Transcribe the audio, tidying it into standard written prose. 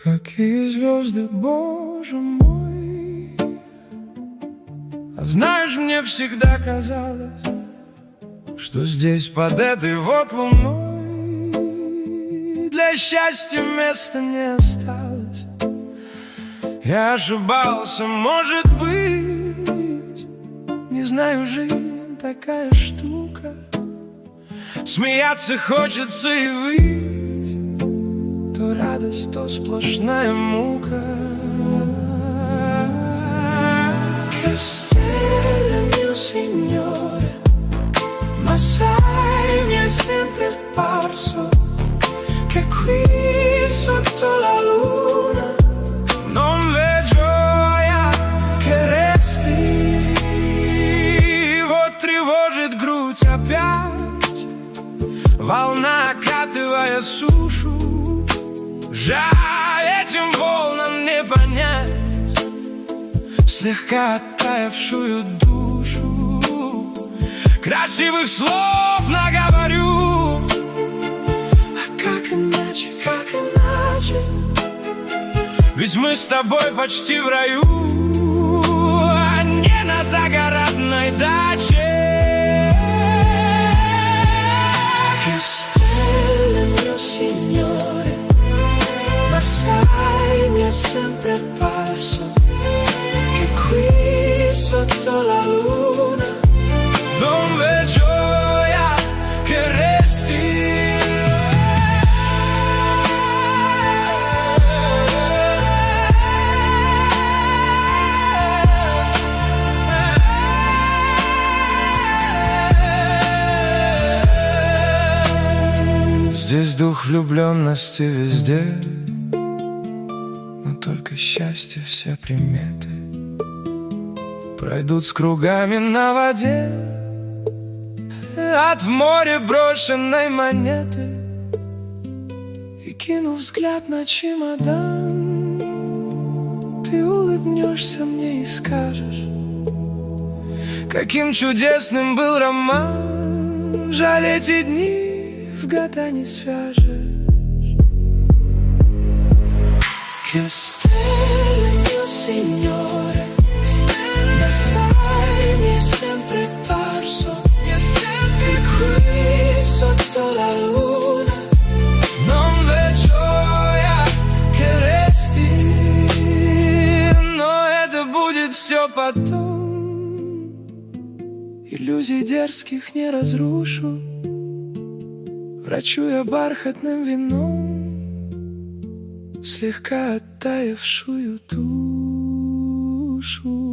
Какие звезды, Боже мой. А знаешь, мне всегда казалось, что здесь под этой вот луной для счастья места не осталось. Я ошибался, может быть. Не знаю, жизнь такая штука. Смеяться хочется и выть. То радость, то сплошная мука. Che stelle, mio signore, ma sai, mi è sempre parso che qui sotto la luna non v'è gioia che resti. Вот тревожит грудь опять волна, окатывая сушу. Жаль, этим волнам не понять слегка оттаявшую душу. Красивых слов наговорю, а как иначе, как иначе? Ведь мы с тобой почти в раю, а не на загородной даче. Che stelle, mio signore, ma sai, mi è sempre parso che qui sotto la luna non v'è gioia che resti. Здесь дух влюбленности везде, но только счастье все приметы пройдут с кругами на воде. От в море брошенной монеты и кинув взгляд на чемодан, ты улыбнешься мне и скажешь, каким чудесным был роман. Жаль, эти дни в года не свяжешь. Che stelle, mio signore, ma sai, mi è sempre parso che qui sotto la luna non v'è gioia che resti. Но это будет все потом. Иллюзий дерзких не разрушу, врачуя бархатным вином слегка оттаявшую душу.